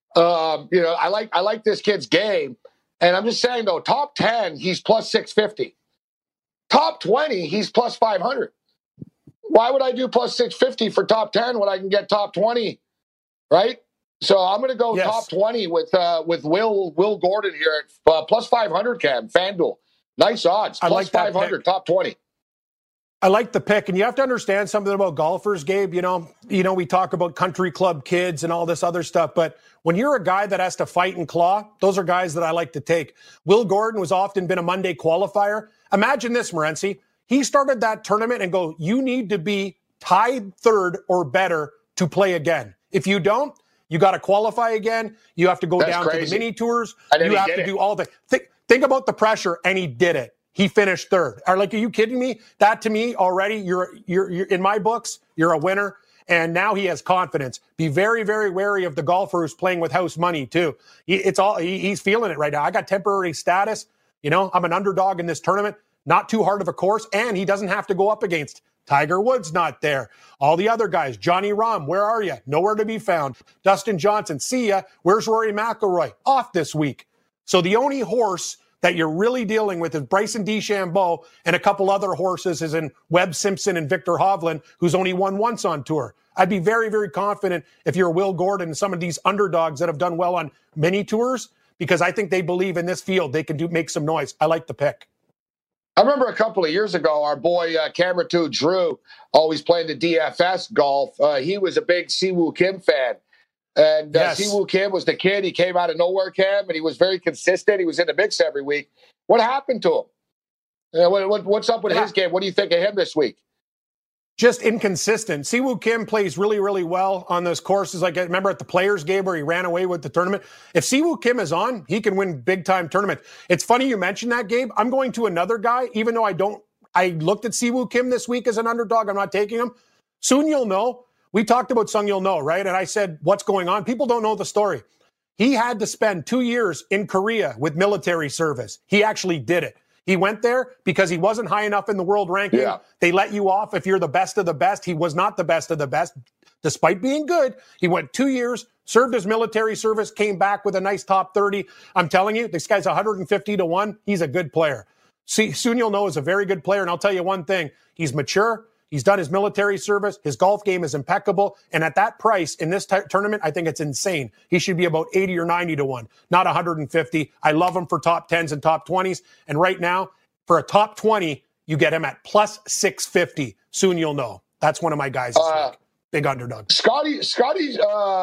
I like this kid's game. And I'm just saying, though, top 10, he's plus 650. Top 20, he's plus 500. Why would I do plus 650 for top 10 when I can get top 20, right? So I'm going to go top 20 with Will Gordon here at plus 500, Cam. FanDuel. Nice odds. Plus I like 500, top 20. I like the pick, and you have to understand something about golfers, Gabe. You know, we talk about country club kids and all this other stuff, but when you're a guy that has to fight and claw, those are guys that I like to take. Will Gordon was often been a Monday qualifier. Imagine this, Morency. He started that tournament and go, you need to be tied third or better to play again. If you don't, you got to qualify again. You have to go down to the mini tours. You have to do all the think about the pressure, and he did it. He finished third. Are you kidding me? That to me already, you're in my books, you're a winner. And now he has confidence. Be very, very wary of the golfer who's playing with house money too. He's feeling it right now. I got temporary status. You know, I'm an underdog in this tournament. Not too hard of a course, and he doesn't have to go up against Tiger Woods. Not there. All the other guys. Johnny Rahm, where are you? Nowhere to be found. Dustin Johnson, see ya. Where's Rory McIlroy? Off this week. So the only horse that you're really dealing with is Bryson DeChambeau, and a couple other horses is in Webb Simpson and Victor Hovland, who's only won once on tour. I'd be very, very confident if you're Will Gordon and some of these underdogs that have done well on mini tours, because I think they believe in this field. They can make some noise. I like the pick. I remember a couple of years ago, our boy Cameron Drew, always playing the DFS golf. He was a big Siwoo Kim fan. And yes. Siwoo Kim was the kid. He came out of nowhere, Cam, and he was very consistent. He was in the mix every week. What happened to him? What's up with his game? What do you think of him this week? Just inconsistent. Siwoo Kim plays really, really well on those courses. Like I remember at the Players game where he ran away with the tournament. If Siwoo Kim is on, he can win big-time tournaments. It's funny you mentioned that, Gabe. I'm going to another guy, even though I looked at Siwoo Kim this week as an underdog. I'm not taking him. Soon you'll know. We talked about Sung Yul No, right? And I said, what's going on? People don't know the story. He had to spend 2 years in Korea with military service. He actually did it. He went there because he wasn't high enough in the world ranking. Yeah. They let you off if you're the best of the best. He was not the best of the best, despite being good. He went 2 years, served his military service, came back with a nice top 30. I'm telling you, this guy's 150-1. He's a good player. Soon you'll know is a very good player. And I'll tell you one thing. He's mature. He's done his military service. His golf game is impeccable. And at that price in this tournament, I think it's insane. He should be about 80 or 90-1, not 150. I love him for top 10s and top 20s. And right now, for a top 20, you get him at plus 650. Soon you'll know. That's one of my guys. Big underdog. Scotty Scheffler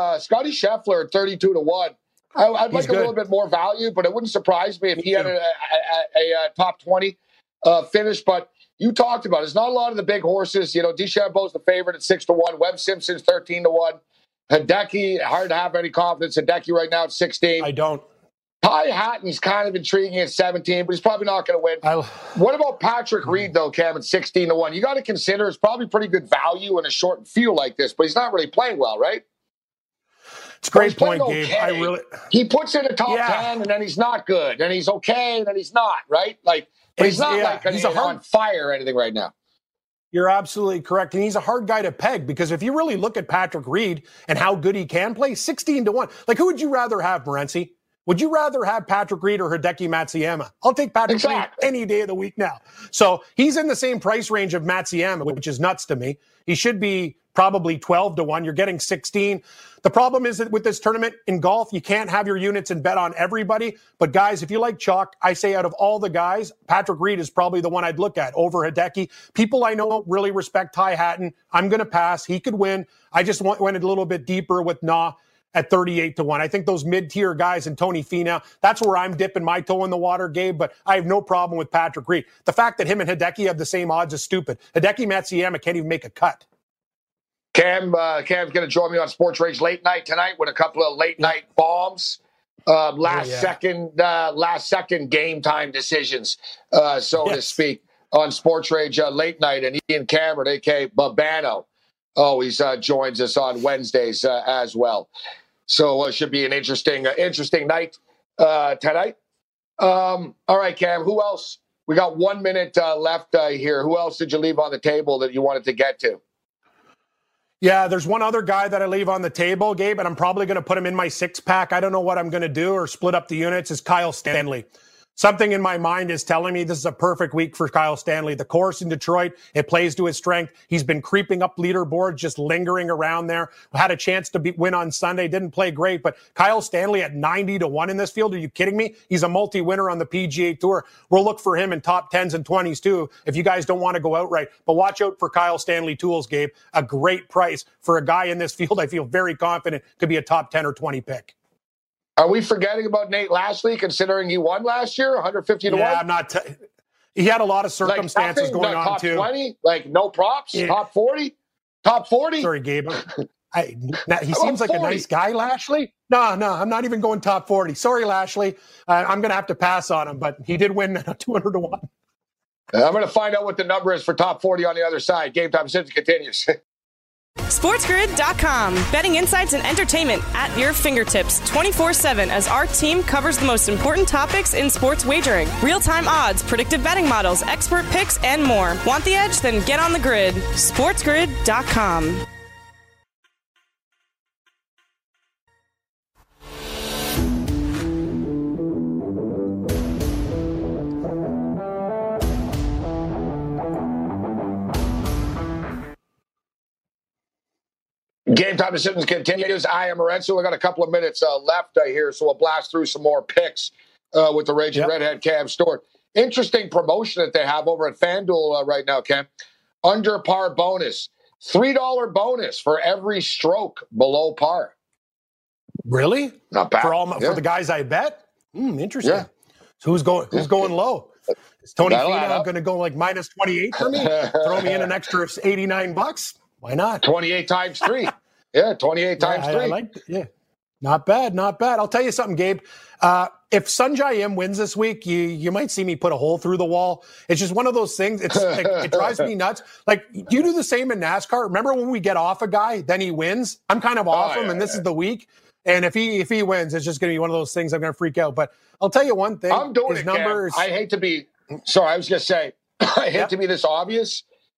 at 32-1. I'd like a little bit more value, but it wouldn't surprise me if he had a top 20 finish. But you talked about it. There's not a lot of the big horses. You know, DeChambeau's the favorite at 6-1. Webb Simpson's 13-1. Hideki, hard to have any confidence. Hideki right now at 16. I don't. Ty Hatton's kind of intriguing at 17, but he's probably not going to win. What about Patrick Reed, though, Cam, at 16-1? You got to consider it's probably pretty good value in a short field like this, but he's not really playing well, right? It's a great point, Gabe. He puts in a top 10, and then he's not good. And he's okay, and then he's not, right? But he's not he's on fire or anything right now. You're absolutely correct. And he's a hard guy to peg because if you really look at Patrick Reed and how good he can play, 16-1. Like, who would you rather have, Morency? Would you rather have Patrick Reed or Hideki Matsuyama? I'll take Patrick Reed any day of the week now. So he's in the same price range of Matsuyama, which is nuts to me. He should be probably 12-1. You're getting 16. The problem is that with this tournament in golf, you can't have your units and bet on everybody. But guys, if you like chalk, I say out of all the guys, Patrick Reed is probably the one I'd look at over Hideki. People I know really respect Ty Hatton. I'm going to pass. He could win. I just went a little bit deeper with Na at 38-1. I think those mid-tier guys and Tony Finau, that's where I'm dipping my toe in the water, Gabe, but I have no problem with Patrick Reed. The fact that him and Hideki have the same odds is stupid. Hideki Matsuyama can't even make a cut. Cam's going to join me on Sports Rage late night tonight with a couple of late night bombs. Last second game time decisions, to speak, on Sports Rage late night. And Ian Cameron, a.k.a. Babano, always joins us on Wednesdays as well. So it should be an interesting night tonight. All right, Cam, who else? We got 1 minute left here. Who else did you leave on the table that you wanted to get to? Yeah, there's one other guy that I leave on the table, Gabe, and I'm probably going to put him in my six-pack. I don't know what I'm going to do or split up the units, is Kyle Stanley. Something in my mind is telling me this is a perfect week for Kyle Stanley. The course in Detroit, it plays to his strength. He's been creeping up leaderboards, just lingering around there. Had a chance to win on Sunday. Didn't play great, but Kyle Stanley at 90-1 in this field. Are you kidding me? He's a multi-winner on the PGA Tour. We'll look for him in top 10s and 20s too, if you guys don't want to go outright. But watch out for Kyle Stanley tools, Gabe. A great price for a guy in this field. I feel very confident could be a top 10 or 20 pick. Are we forgetting about Nate Lashley, considering he won last year, 150-1? Yeah, I'm not. He had a lot of circumstances going on, top too. Top 20? Like, no props? Yeah. Top 40? Top 40? Sorry, Gabe. He seems like 40. A nice guy, Lashley. No, I'm not even going top 40. Sorry, Lashley. I'm going to have to pass on him, but he did win 200-1. I'm going to find out what the number is for top 40 on the other side. Game Time Decisions continues. SportsGrid.com. Betting insights and entertainment at your fingertips 24/7 as our team covers the most important topics in sports wagering. Real-time odds, predictive betting models, expert picks, and more. Want the edge? Then get on the grid. SportsGrid.com. Game Time Decisions continues. I am Lorenzo. We got a couple of minutes left here, so we'll blast through some more picks with the Raging Redhead Cam Stewart. Interesting promotion that they have over at FanDuel right now, Cam. Under par bonus. $3 bonus for every stroke below par. Really? Not bad. For the guys I bet? Interesting. Yeah. So who's going low? Is Tony Finau going to go like minus 28 for me? Throw me in an extra $89? Why not? 28 times 3. Yeah, 28 times 3. I like it. Yeah. Not bad. I'll tell you something, Gabe. If Sanjay Im wins this week, you might see me put a hole through the wall. It's just one of those things. It drives me nuts. Like, you do the same in NASCAR. Remember when we get off a guy, then he wins? I'm kind of off him, and this is the week. And if he wins, it's just going to be one of those things I'm going to freak out. But I'll tell you one thing. I'm doing it, numbers. I hate to be – sorry, I was going to say, I hate to be this obvious.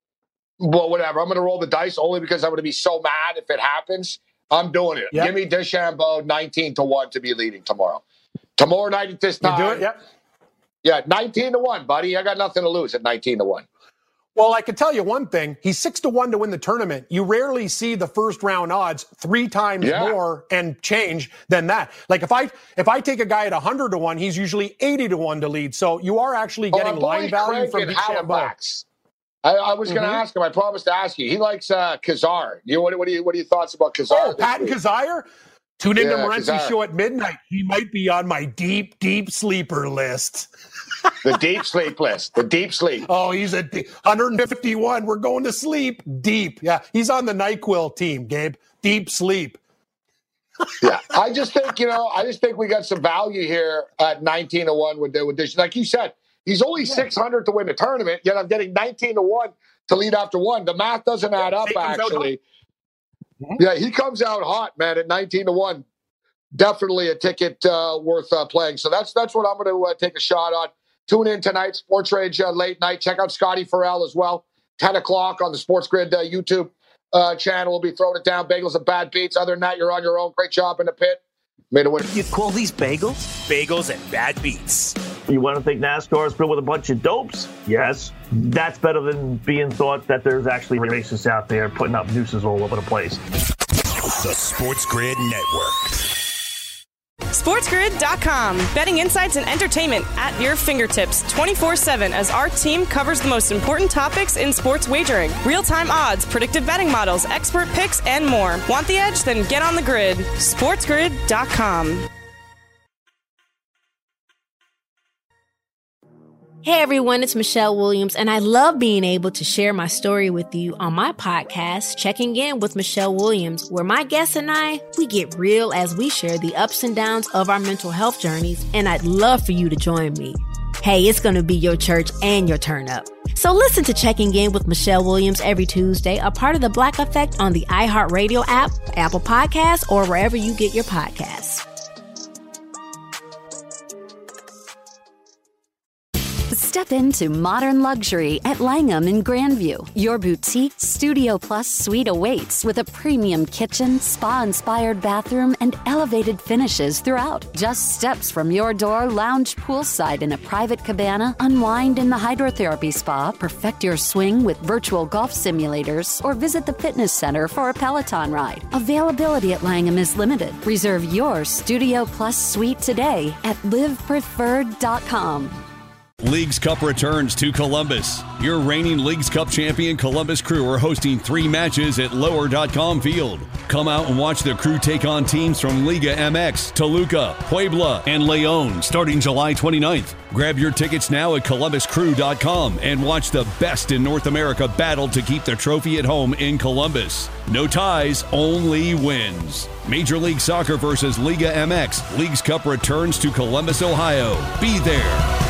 Well, whatever. I'm going to roll the dice only because I'm going to be so mad if it happens. I'm doing it. Yep. Give me DeChambeau 19-1 to be leading tomorrow. Tomorrow night at this time. You do it? Yep. Yeah, 19-1, buddy. I got nothing to lose at 19-1. Well, I can tell you one thing. He's 6-1 to win the tournament. You rarely see the first round odds 3 times more and change than that. Like if I take a guy at 100-1, he's usually 80-1 to lead. So you are actually getting line value from DeChambeau. I was going to ask him. I promised to ask you. He likes Kazar. What are your thoughts about Kazar? Oh, Patton Kazire? Tune into Morency's show at midnight. He might be on my deep, deep sleeper list. The deep sleep list. The deep sleep. Oh, he's at 151. We're going to sleep deep. Yeah, he's on the NyQuil team, Gabe. Deep sleep. Yeah, I just think we got some value here at 19-1 with this. Like you said. He's only 600 to win the tournament, yet I'm getting 19-1 to lead after one. The math doesn't add up, actually. Yeah, he comes out hot, man, at 19-1. Definitely a ticket worth playing. So that's what I'm going to take a shot on. Tune in tonight, Sports Rage late night. Check out Scotty Farrell as well. 10 o'clock on the Sports Grid YouTube channel. We'll be throwing it down. Bagels and bad beats. Other than that, you're on your own. Great job in the pit. Made a win. You call these bagels? Bagels and bad beats. You want to think NASCAR is filled with a bunch of dopes? Yes. That's better than being thought that there's actually racists out there putting up nooses all over the place. The Sports Grid Network. SportsGrid.com. Betting insights and entertainment at your fingertips 24/7 as our team covers the most important topics in sports wagering. Real-time odds, predictive betting models, expert picks, and more. Want the edge? Then get on the grid. SportsGrid.com. Hey everyone, it's Michelle Williams, and I love being able to share my story with you on my podcast, Checking In with Michelle Williams, where my guests and I, we get real as we share the ups and downs of our mental health journeys, and I'd love for you to join me. Hey, it's going to be your church and your turn up. So listen to Checking In with Michelle Williams every Tuesday, a part of the Black Effect on the iHeartRadio app, Apple Podcasts, or wherever you get your podcasts. Step into modern luxury at Langham in Grandview. Your boutique Studio Plus suite awaits with a premium kitchen, spa-inspired bathroom, and elevated finishes throughout. Just steps from your door, lounge poolside in a private cabana, unwind in the hydrotherapy spa, perfect your swing with virtual golf simulators, or visit the fitness center for a Peloton ride. Availability at Langham is limited. Reserve your Studio Plus suite today at livepreferred.com. Leagues Cup returns to Columbus. Your reigning Leagues Cup champion Columbus Crew are hosting 3 matches at lower.com field. Come out and watch the Crew take on teams from Liga MX, Toluca, Puebla, and Leon starting July 29th. Grab your tickets now at columbuscrew.com and watch the best in North America battle to keep the trophy at home in Columbus. No ties, only wins. Major League Soccer versus Liga MX. Leagues Cup returns to Columbus, Ohio. Be there.